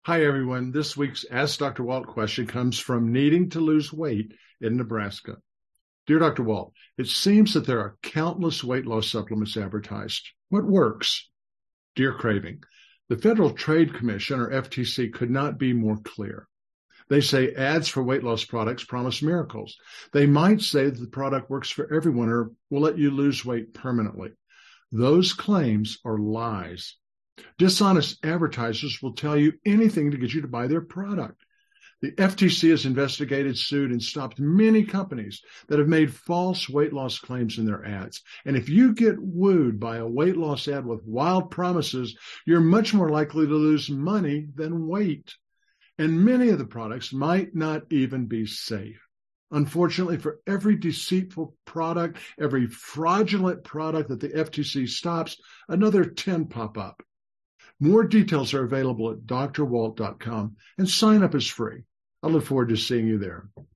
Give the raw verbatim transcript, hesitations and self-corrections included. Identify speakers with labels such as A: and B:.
A: Hi, everyone. This week's Ask Doctor Walt question comes from Needing to Lose Weight in Nebraska. Dear Doctor Walt, it seems that there are countless weight loss supplements advertised. What works? Dear Craving, the Federal Trade Commission, or F T C, could not be more clear. They say ads for weight loss products promise miracles. They might say that the product works for everyone or will let you lose weight permanently. Those claims are lies. Dishonest advertisers will tell you anything to get you to buy their product. The F T C has investigated, sued, and stopped many companies that have made false weight loss claims in their ads. And if you get wooed by a weight loss ad with wild promises, you're much more likely to lose money than weight. And many of the products might not even be safe. Unfortunately, for every deceitful product, every fraudulent product that the F T C stops, another ten pop up. More details are available at D R walt dot com, and sign up is free. I look forward to seeing you there.